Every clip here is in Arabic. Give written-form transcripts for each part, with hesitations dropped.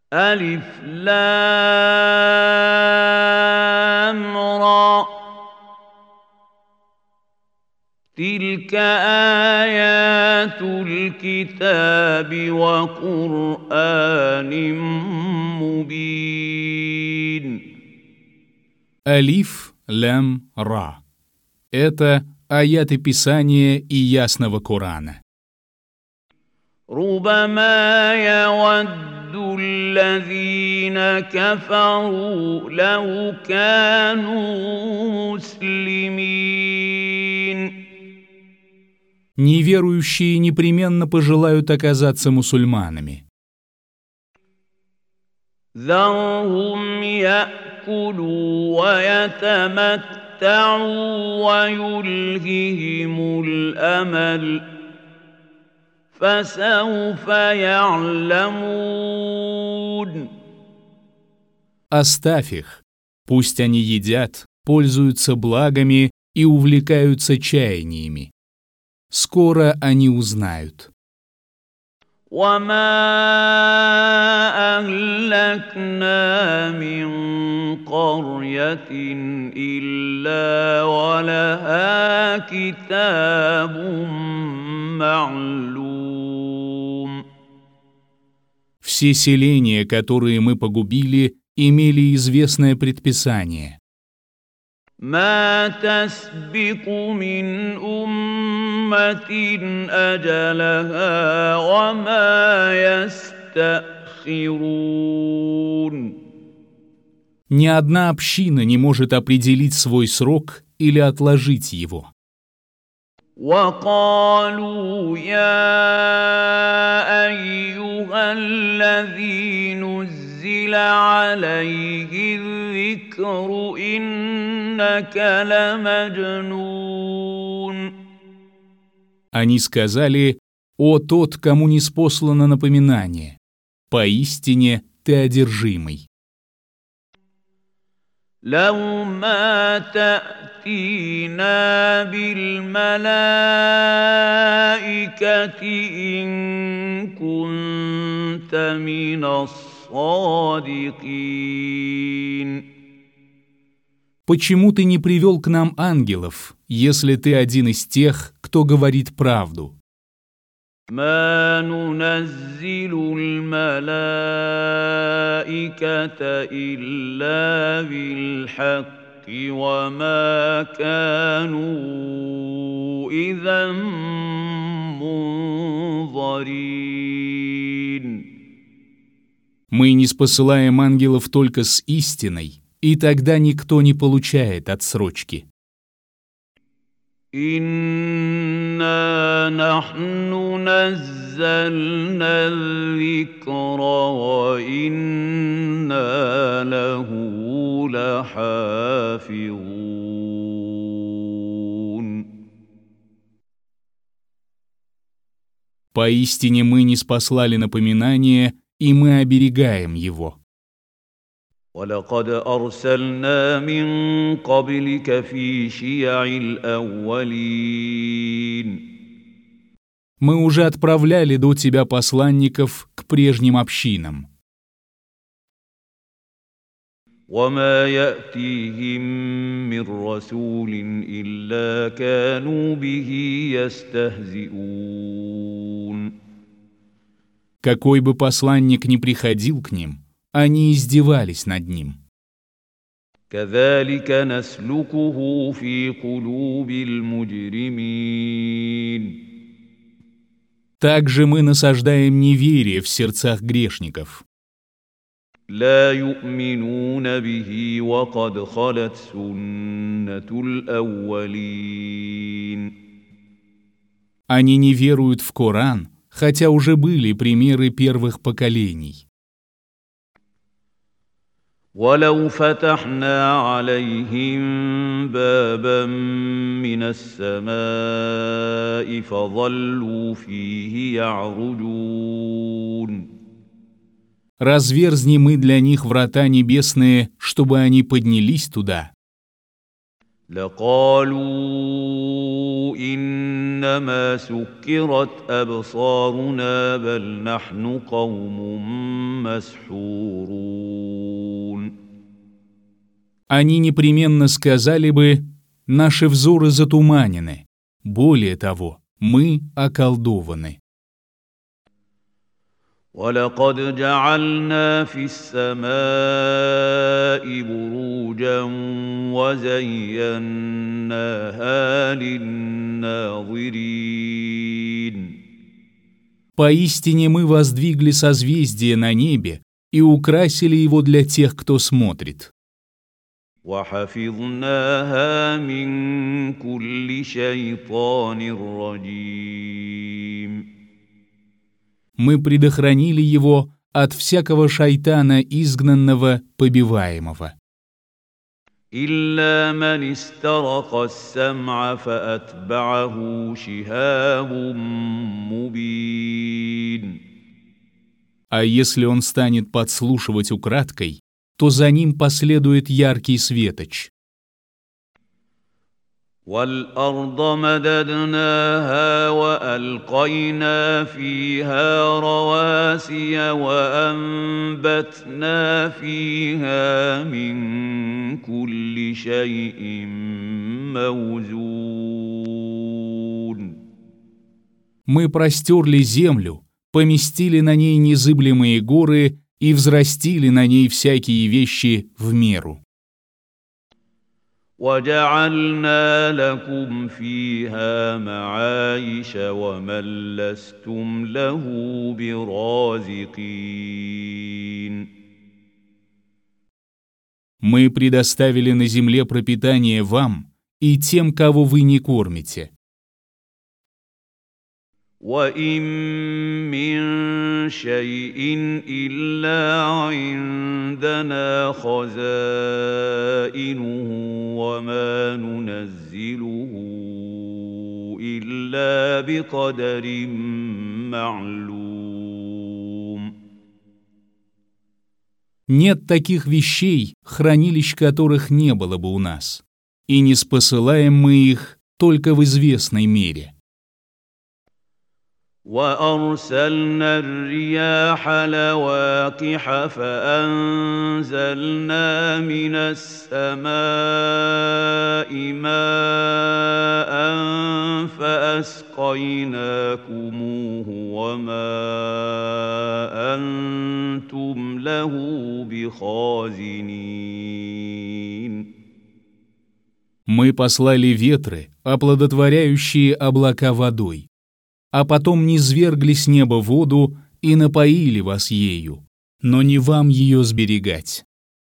ألف لام را تلك آيات الكتاب وقرآن مبين. Алиф, лям, ра. Это аяты Писания и ясного Корана. ربما يود الذين كفروا لو كانوا مسلمين. Неверующие непременно пожелают оказаться мусульманами. ذرهم يأكلوا ويتمتعوا ويلههم الأمل فسوف يعلمون. Оставь их. Пусть они едят, пользуются благами и увлекаются чаяниями. Скоро они узнают. وما أهلكنا من قرية إلا ولها كتاب معلوم. Все селения, которые мы погубили, имели известное предписание. ما تسبق من أمة أجلها وما يستأخرون. Ни одна община не может определить свой срок или отложить его. وقالوا يا أيها الذي نزل عليه الذكر إنك لمجنون. Они сказали: «О тот, кому ниспослано напоминание, поистине ты одержимый». لو ما تأتينا بالملائكة إن كنت من الصادقين. Почему ты не привел к нам ангелов, если ты один из тех, кто говорит правду? ما ننزل الملائكة إلا بالحق وما كانوا إذا منظرين. Мы ниспосылаем ангелов только с истиной, и тогда никто не получает отсрочки. إنا نحن نزلنا الذكر وإنا له لحافظون. Поистине мы ниспослали напоминание, и мы оберегаем его. ولقد أرسلنا من قبلك في شيع الأولين. Мы уже отправляли до тебя посланников к прежним общинам. وما يأتيهم من رسول إلا كانوا به يستهزئون. Какой бы посланник ни приходил к ним, они издевались над ним. كذلك نسلكه في قلوب المجرمين. Также мы насаждаем неверие в сердцах грешников. لا يؤمنون به وقد خلت سنة الأولين. Они не веруют в Коран, хотя уже были примеры первых поколений. ولو فتحنا عليهم بابا من السماء فظلوا فيه يعرجون. Разверзни мы для них врата небесные, чтобы они поднялись туда. لقالوا إنما سكرت أبصارنا بل نحن قوم مسحورون. Они непременно сказали бы: «Наши взоры затуманены». Более того, мы околдованы. وَلَقَدْ جَعَلْنَا فِي السَّمَاءِ بُرُوجًا وَزَيَّنَّاهَا لِلنَّاظِرِينَ. Поистине мы воздвигли созвездие на небе и украсили его для тех, кто смотрит. وَحَفِظْنَاهَا مِنْ كُلِّ شَيْطَانٍ رَجِيمٍ. Мы предохранили его от всякого шайтана, изгнанного, побиваемого. إِلَّا مَنِ اسْتَرَقَ السَّمْعَ فَأَتْبَعَهُ شِهَابٌ مُّبِينٌ. А если он станет подслушивать украдкой, то за ним последует яркий светоч. وَالْأَرْضَ مَدَدْنَاهَا وَأَلْقَيْنَا فِيهَا رَوَاسِيَ وَأَنبَتْنَا فِيهَا مِن كُلِّ شَيْءٍ مَّوْزُونٍ. Мы простерли землю, поместили на ней незыблемые горы и взрастили на ней всякие вещи в меру. وَجَعَلْنَا لَكُمْ فِيهَا مَعَايِشَ وَمَن لَّسْتُمْ لَهُ بِرَازِقِينَ. Мы предоставили на земле пропитание вам и тем, кого вы не кормите. وَإِن مِّن شَيْءٍ إِلَّا عِندَنَا خَزَائِنُهُ وَمَا نُنَزِّلُهُ إِلَّا بِقَدَرٍ مَّعْلُومٍ. Нет таких вещей, хранилищ которых не было бы у нас, и не спосылаем мы их только в известной мере. وَأَرْسَلْنَا الرِّيَاحَ لَوَاقِحَ فَأَنزَلْنَا مِنَ السَّمَاءِ مَاءً فَأَسْقَيْنَاكُمُوهُ وَمَا أَنتُمْ لَهُ بِخَازِنِينَ. Мы послали ветры, оплодотворяющие облака водой, а потом низвергли с неба воду и напоили вас ею, но не вам ее сберегать.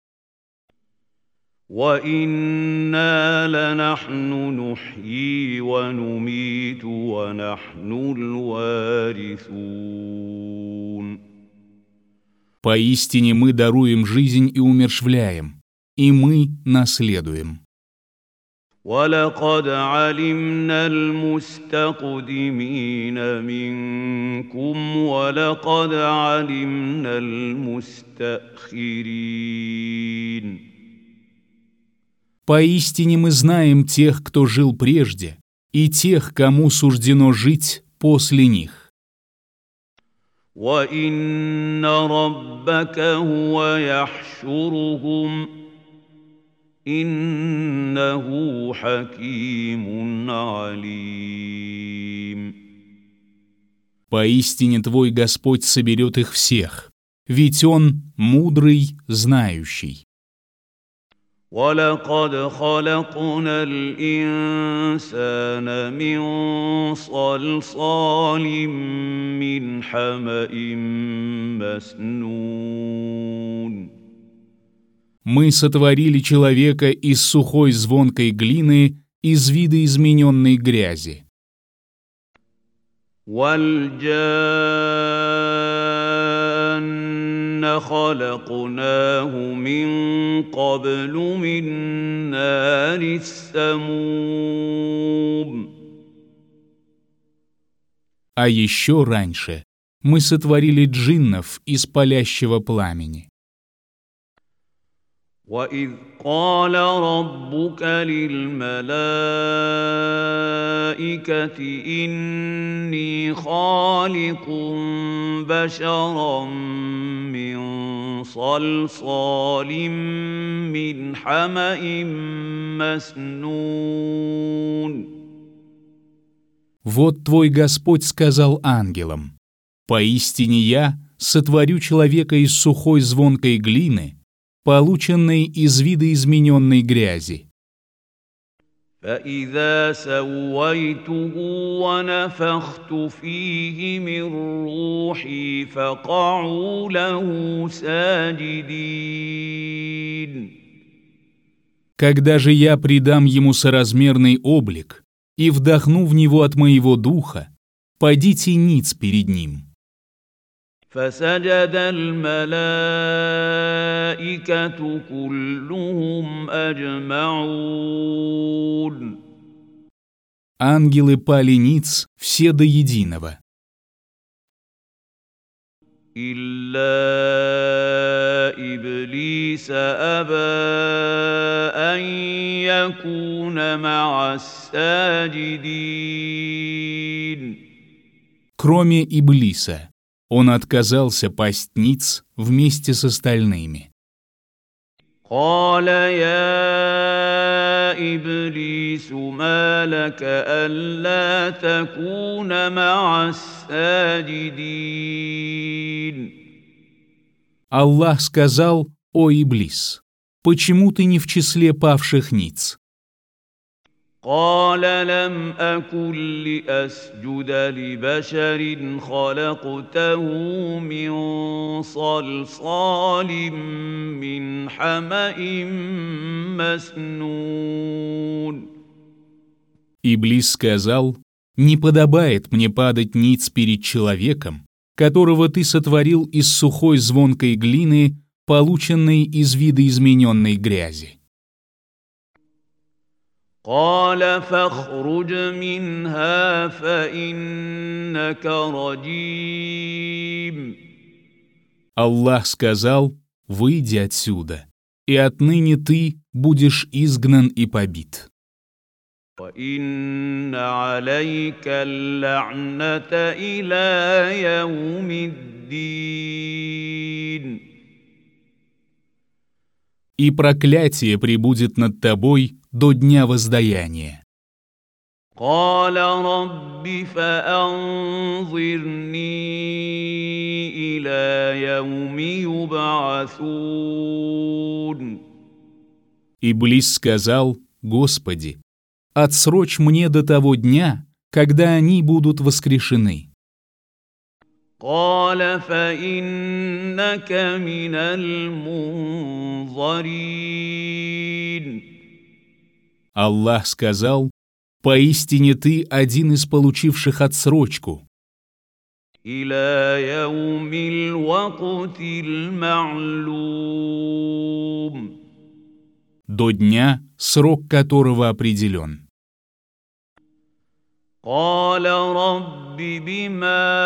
وَإِنَّا لَنَحْنُ نُحْيِي وَنُمِيتُ وَنَحْنُ الْوَارِثُونَ. Поистине мы даруем жизнь и умерщвляем, и мы наследуем. وَلَقَدْ عَلِمْنَا الْمُسْتَقْدِمِينَ مِنكُمْ وَلَقَدْ عَلِمْنَا الْمُسْتَأْخِرِينَ. Поистине мы знаем тех, кто жил прежде, и тех, кому суждено жить после них. وَإِنَّ رَبَّكَ هُوَ يَحْشُرُهُمْ إِنَّهُ حَكِيمٌ عَلِيمٌ. Поистине твой Господь соберет их всех, ведь Он мудрый, знающий. وَلَقَدْ خَلَقْنَا الْإِنسَانَ مِنْ صَلْصَالٍ مِّنْ حَمَإٍ مَّسْنُونٍ. Мы сотворили человека из сухой звонкой глины, из видоизмененной грязи. وَالْجَانَّ خَلَقْنَاهُ مِن قَبْلُ مِن نَّارِ السَّمُومِ. А еще раньше мы сотворили джиннов из палящего пламени. وَإِذْ قَالَ رَبُّكَ لِلْمَلَائِكَةِ إِنِّي خَالِقٌ بَشَرًا مِّن صَلْصَالٍ مِّنْ حَمَإٍ مَّسْنُونٍ. Вот твой Господь сказал ангелам: «Поистине я сотворю человека из сухой звонкой глины, полученной из видоизмененной грязи». فَإِذَا سَوَّيْتُهُ وَنَفَخْتُ فِيهِ مِن رُّوحِي فَقَعُوا لَهُ سَاجِدِينَ. Когда же я придам ему соразмерный облик и вдохну в него от моего духа, падите ниц перед ним. فَسَجَدَ الْمَلَائِكَةُ كُلُّهُمْ أَجْمَعُونَ. Ангелы пали ниц все до единого. إِلَّا إِبْلِيسَ أَبَىٰ أَن يَكُونَ مَعَ السَّاجِدِينَ. Кроме Иблиса, он отказался пасть ниц вместе с остальными. قَالَ يَا إِبْلِيسُ مَا لَكَ أَلَّا تَكُونَ مَعَ السَّاجِدِينَ. Аллах сказал: «О Иблис, почему ты не в числе павших ниц?» قَالَ لَمْ أَكُن لِّأَسْجُدَ لِبَشَرٍ خَلَقْتَهُ مِن صَلْصَالٍ مِّنْ حَمَإٍ مَّسْنُونٍ. Иблис сказал: «Не подобает мне падать ниц перед человеком, которого ты сотворил из сухой звонкой глины, полученной из видоизмененной грязи». قَالَ فَاخْرُجْ مِنْهَا فَإِنَّكَ رَجِيمٌ. Аллах сказал: «Выйди отсюда, и отныне ты будешь изгнан и побит». وَإِنَّ عَلَيْكَ اللَّعْنَةَ إِلَىٰ يَوْمِ الدِّينِ. И проклятие пребудет над тобой до дня воздаяния. قَالَ رَبِّ فَأَنظِرْنِي إِلَىٰ يَوْمِ يُبْعَثُونَ. Иблис сказал: «Господи, отсрочь мне до того дня, когда они будут воскрешены». قَالَ فَإِنَّكَ مِنَ الْمُنظَرِينَ. Аллах сказал: «Поистине ты один из получивших отсрочку». إِلَىٰ يَوْمِ الْوَقْتِ الْمَعْلُومِ. До дня, срок которого определен. قَالَ رَبِّ بِمَا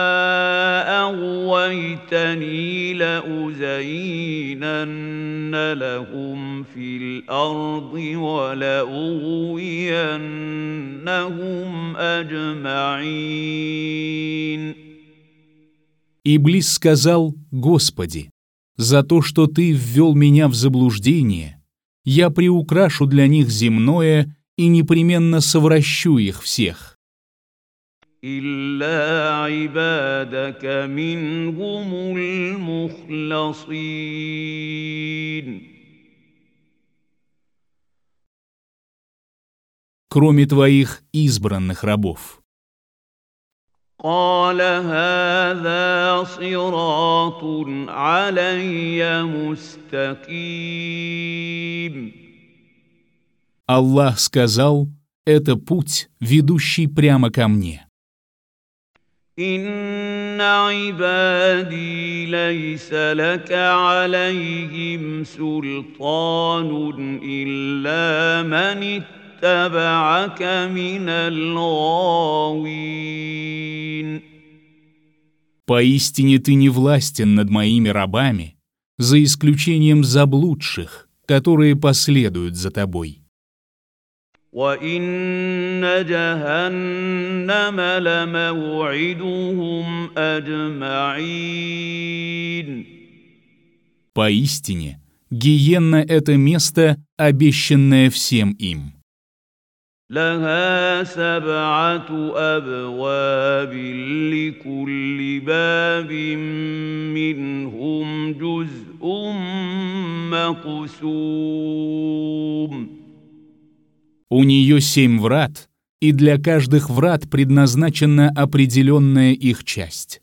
أَغْوَيْتَنِي لَأُزَيِّنَنَّ لَهُمْ فِي الْأَرْضِ وَلَأُغْوِيَنَّهُمْ أَجْمَعِينَ. Иблис сказал: «Господи, за то, что ты ввел меня в заблуждение, я приукрашу для них земное и непременно совращу их всех». إِلَّا عِبَادَكَ مِنْهُمُ الْمُخْلَصِينَ. Кроме твоих избранных рабов. قَالَ هَٰذَا صِرَاطٌ عَلَيَّ مُسْتَقِيمٌ. Аллах сказал: «Это путь, ведущий прямо ко мне». إِنَّ عِبَادِي لَيْسَ لَكَ عَلَيْهِمْ سُلْطَانٌ إِلَّا مَنِ اتَّبَعَكَ مِنَ الْغَاوِينَ. «Поистине ты не властен над моими рабами, за исключением заблудших, которые последуют за тобой. وَإِنَّ جَهَنَّمَ لَمَوْعِدُهُمْ أَجْمَعِينَ. Поистине, гиенна — это место, обещанное всем им. لَهَا سَبْعَةُ أَبْوَابٍ لِكُلِّ بَابٍ مِّنْهُمْ جُزْءٌ مَّقْسُومٌ. У нее 7 врат, и для каждых врат предназначена определенная их часть.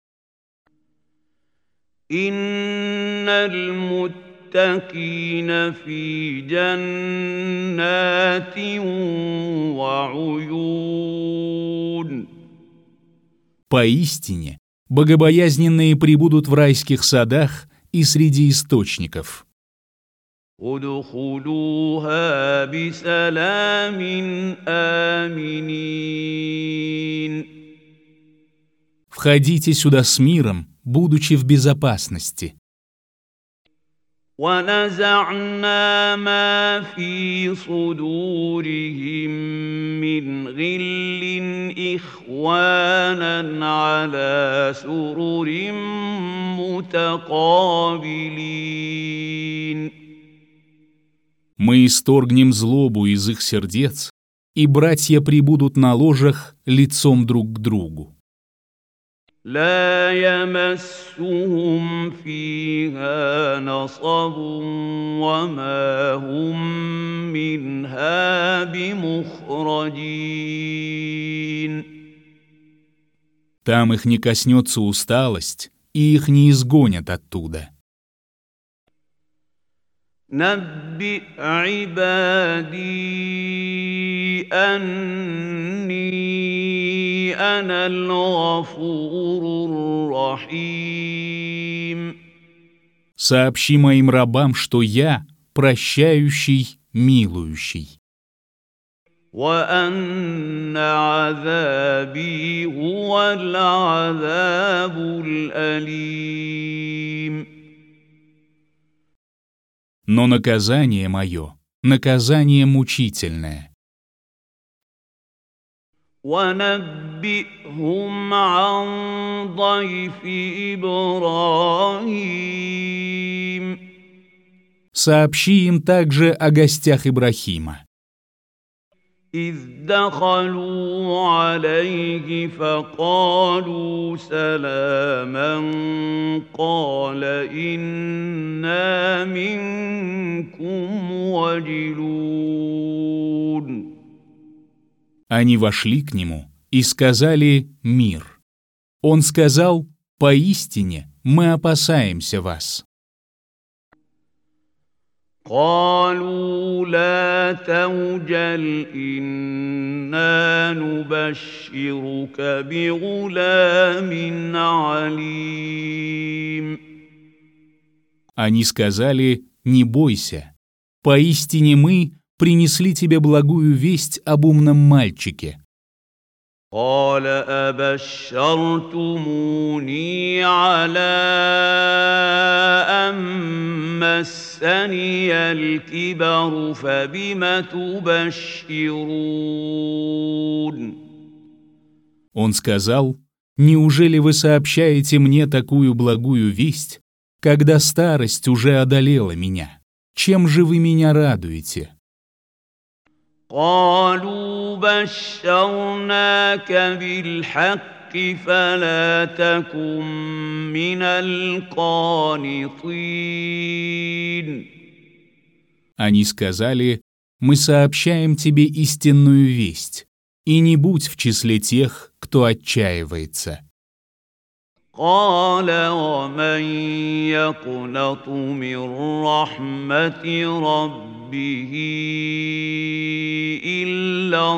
إِنَّ الْمُتَّقِينَ فِي جَنَّاتٍ وَعُيُونٍ. Поистине, богобоязненные пребудут в райских садах и среди источников. ادخلوها بسلام آمنين. Входите сюда с миром, будучи в безопасности. ونزعنا ما في صدورهم من غل إخوانا على سرر متقابلين. Мы исторгнем злобу из их сердец, и братья прибудут на ложах лицом друг к другу. لا يمسهم فيها نصب وما هم منها بمخرجين. Там их не коснется усталость, и их не изгонят оттуда. نبئ عبادي أني أنا الغفور الرحيم. Сообщи моим рабам, что я прощающий, милующий. وأن عذابي هو العذاب الأليم. Но наказание мое, наказание мучительное. وَنَبِّئْهُمْ عَنْ ضَيْفِ إِبْرَاهِيمَ. Сообщи им также о гостях Ибрахима. إِذْ دَخَلُوا عَلَيْهِ فَقَالُوا سَلَامًا قَالَ إِنَّا مِنكُمْ وَجِلُونَ. Они вошли к нему и сказали «Мир». Он сказал «Поистине мы опасаемся вас». قالوا لا توجل إنا نبشرك بغلام عليم. Они сказали «Не бойся, поистине мы принесли тебе благую весть об умном мальчике». قال أبشرتموني على أن مسني الكبر فبم تبشرون. Он сказал «Неужели вы сообщаете мне такую благую весть, когда старость уже одолела меня? Чем же вы меня радуете?» قالوا بشرناك بالحق فلا تكن من القانطين. Они сказали «Мы сообщаем тебе истинную весть, и не будь в числе тех, кто отчаивается». قال ومن يقنط من رحمة ربه إلا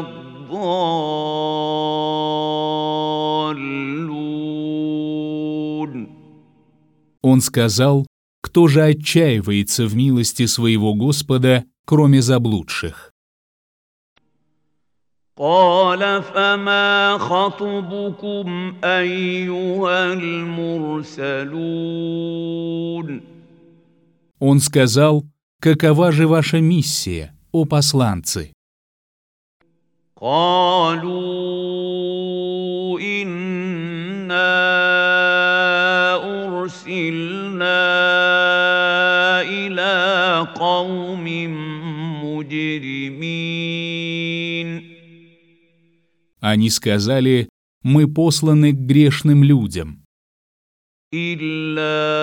الضالون. Он сказал «Кто же отчаивается в милости своего Господа, кроме заблудших?» قال فما خطبكم أيها المرسلون. Он сказал какова же ваша миссия, о посланцы? قالوا إنا أرسلنا إلى قوم مجرمين. Они сказали: мы посланы к грешным людям, إلا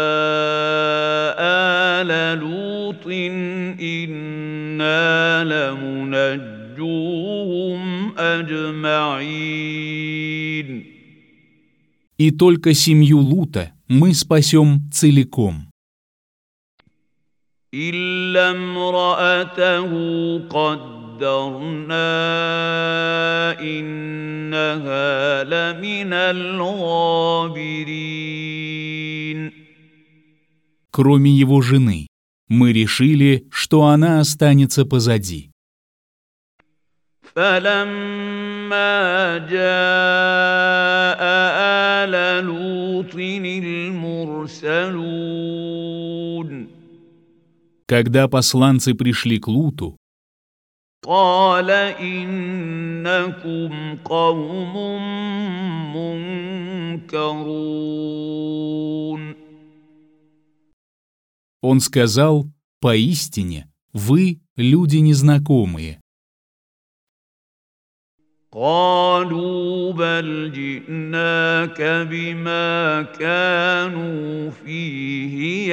آل لوط إنا لمنجوهم أجمعين. и только семью Лута мы спасем целиком. إلا امرأته قدرنا إنها لمن الغابرين. Кроме его жены, мы решили, что она останется позади. فلما جاء آل لوط المرسلون Когда посланцы пришли к Луту, قال إنكم قوم منكرون. он сказал: поистине, вы люди незнакомые. قالوا بل جئناك بما كانوا فيه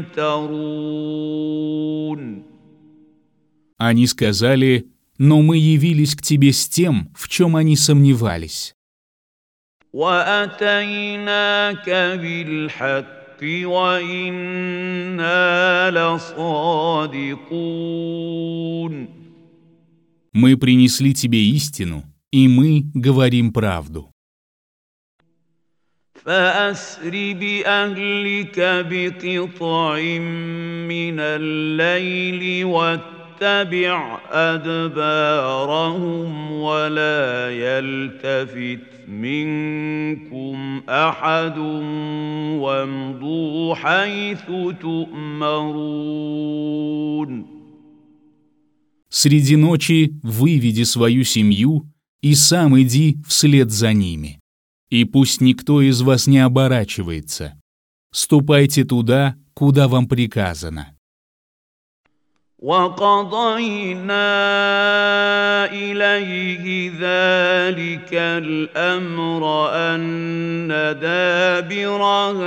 يمترون. Они сказали: но мы явились к тебе с тем, в чем они сомневались. وأتيناك بالحق وإنا لصادقون. Мы принесли тебе истину, и мы говорим правду. فأسر بأهلك بقطع من الليل واتبع أدبارهم ولا يلتفت منكم أحد وامضوا حيث تؤمرون. Среди ночи выведи свою семью и сам иди вслед за ними. И пусть никто из вас не оборачивается. Ступайте туда, куда вам приказано. وقضينا إليه ذلك الأمر أن دابر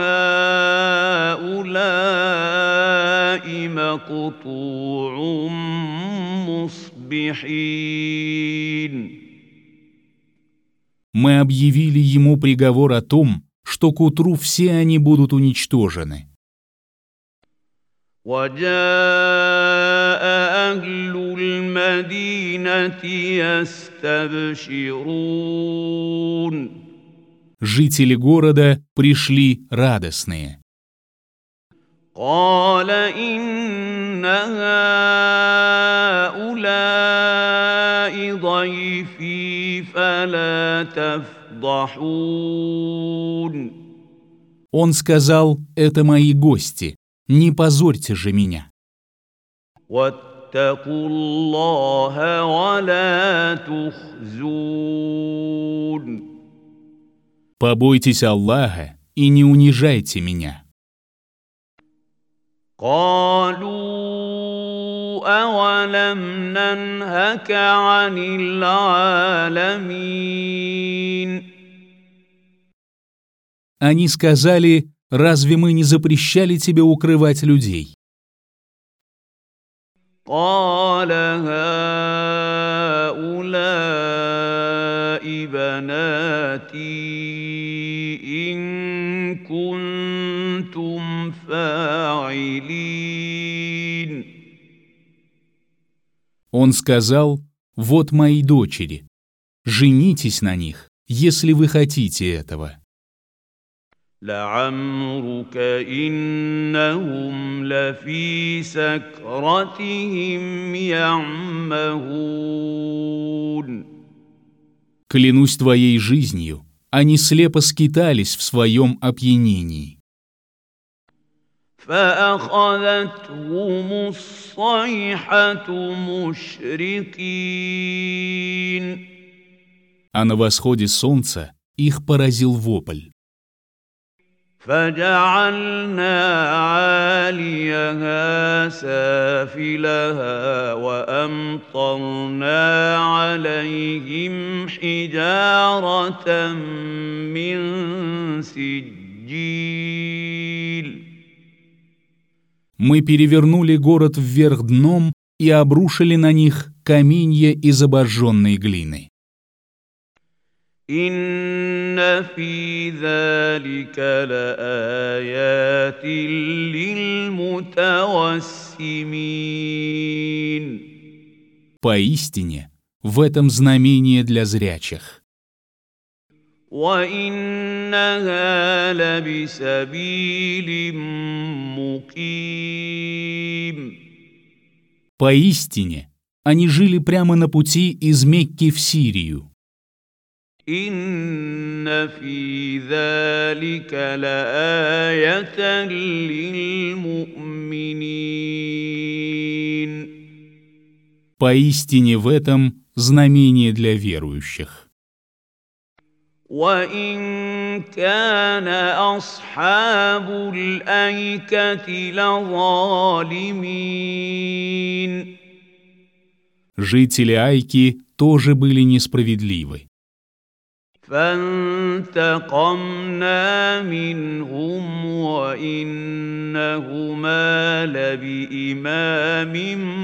هؤلاء مقطوع مصبحين. Мы объявили ему приговор о том, что к утру все они будут уничтожены. وجاء أهل المدينة يستبشرون. Жители города пришли радостные. قال إن هؤلاء ضيفي فلا تفضحون. Он сказал: это мои гости, не позорьте же меня. واتقوا الله ولا تخزون. Побойтесь Аллаха и не унижайте меня. قالوا أولم ننهك عن العالمين. Они сказали: разве мы не запрещали тебе укрывать людей? قال هؤلاء بناتي إن كنتم فاعلين. Он сказал: вот мои дочери, женитесь на них, если вы хотите этого. لعمرك إنهم لفي سكرتهم يعمهون. Клянусь твоей жизнью, они слепо скитались в своем опьянении. فأخذتهم الصيحة مشرقين. А на восходе солнца их поразил вопль. فجعلنا عاليها سافلها وأمطرنا عليهم حجارة من سجيل. Мы перевернули город вверх дном и обрушили на них каменья из обожженной глины. إن في ذلك لآيات للمتوسمين. Поистине, в этом знамение для зрячих. وإنها لبسبيل مقيم. Поистине, они жили прямо на пути из Мекки в Сирию. إن في ذلك لآية للمؤمنين. Поистине в этом знамение для верующих. وإن كان أصحاب الأيكة لظالمين. Жители Айки тоже были несправедливы. فانتقمنا منهم وإنهما لبإمام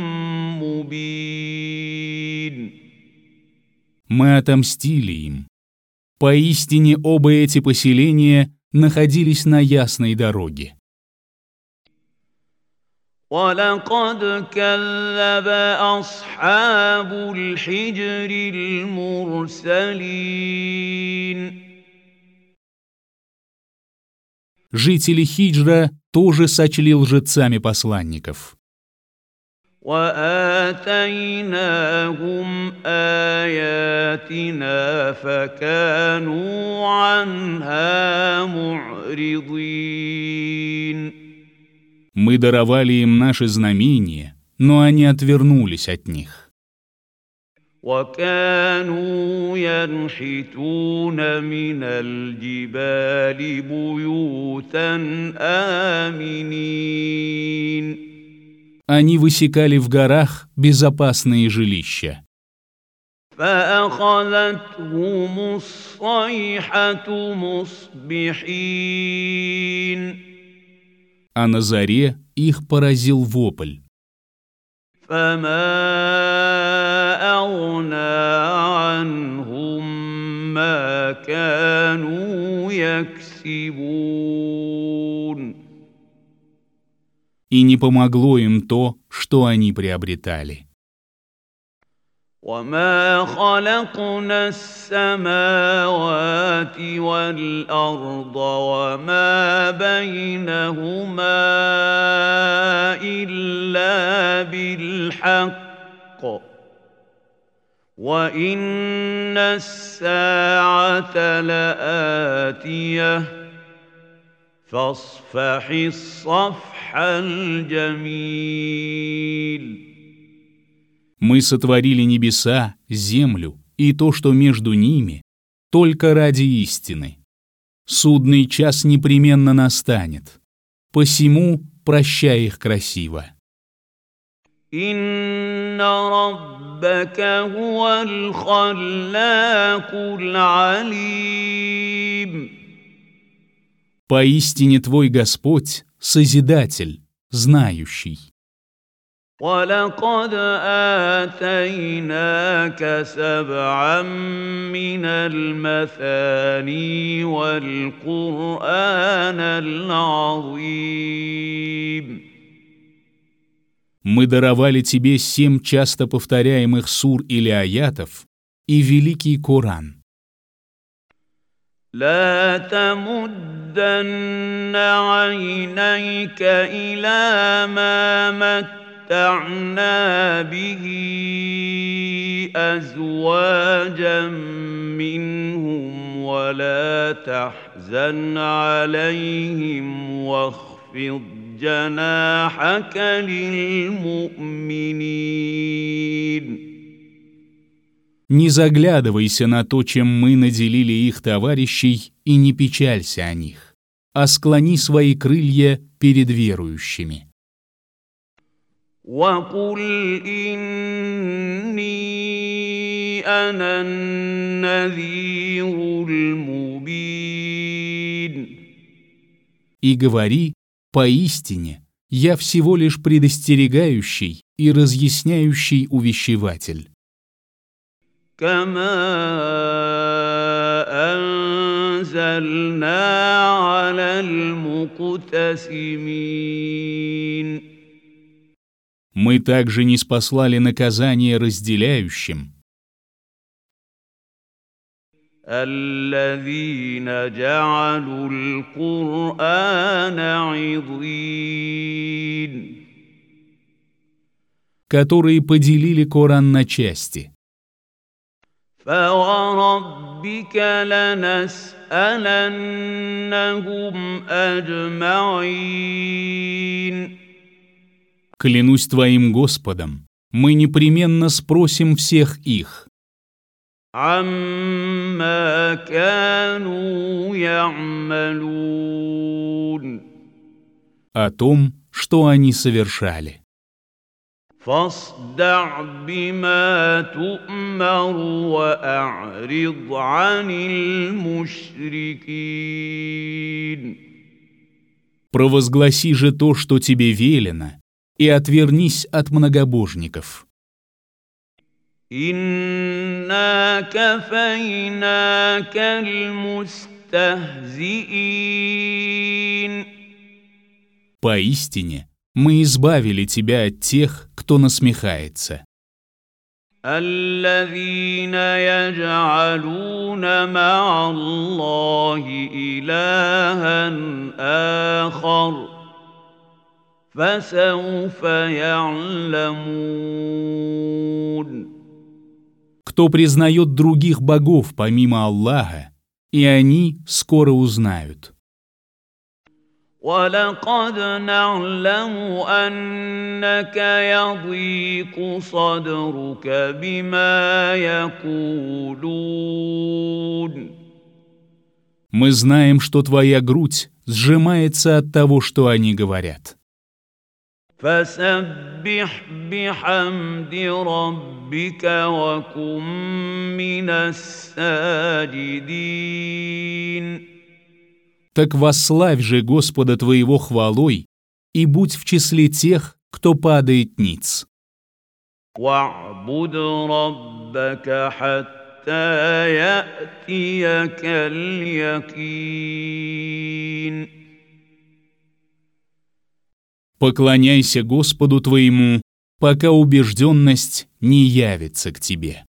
مبين. Мы отомстили им. Поистине оба эти поселения находились на ясной дороге. ولقد كذب أصحاب الحجر المرسلين. Жители Хиджра тоже сочли лжецами посланников. وآتيناهم آياتنا فكانوا عنها معرضين. Мы даровали им наши знамения, но они отвернулись от них. وكانوا ينحتون من الجبال بيوتا آمنين. Они высекали в горах безопасные жилища. فأخذتهم الصيحة مصبحين. А на заре их поразил вопль. فما أغنى عنهم ما كانوا يكسبون. И не помогло им то, что они приобретали. وما خلقنا السماوات والأرض وما بينهما إلا بالحق وإن الساعة لآتية فاصفح الصفح الجميل. Мы сотворили небеса, землю и то, что между ними, только ради истины. Судный час непременно настанет. Посему прощай их красиво. Инна раббака хувал халлакул алим. Поистине твой Господь — Созидатель, знающий. وَلَقَدْ آتَيْنَاكَ سَبْعًا مِّنَ الْمَثَانِي وَالْقُرْآنَ الْعَظِيمَ. Мы даровали тебе 7 часто повторяемых сур или аятов и великий Коран. لا تمدن عينيك إلى ما متعنا به أزواجا منهم ولا تحزن عليهم واخفض جناحك للمؤمنين. Не заглядывайся на то, чем мы наделили их товарищей, и не печалься о них, а склони свои крылья перед верующими. وقل إني أنا النذير المبين. И говори, поистине, я всего лишь предостерегающий и разъясняющий увещеватель. كما أنزلنا على المقتسمين. Мы также ниспослали наказание разделяющим, الذين جعلوا القرآن عضين. которые поделили Коран на части. فوربك لنسألنهم أجمعين. Клянусь твоим Господом, мы непременно спросим всех их عما كانوا يعملون. о том, что они совершали. فاصدع بما تؤمر وأعرض عن المشركين. Провозгласи же то, что тебе велено, и отвернись от многобожников. إنا كفيناك المستهزئين. Поистине, мы избавили тебя от тех, кто насмехается. الذين يجعلون مع الله إلها آخر فسوف يعلمون. Кто признает других богов помимо Аллаха, и они скоро узнают. ولقد نعلم أنك يضيق صدرك بما يقولون. Мы знаем, что твоя грудь сжимается от того, что они говорят. فسبح بحمد ربك وكن من الساجدين. Так восславь же Господа твоего хвалой и будь в числе тех, кто падает ниц. واعبد ربك حتى يأتيك اليقين. Поклоняйся Господу твоему, пока убежденность не явится к тебе.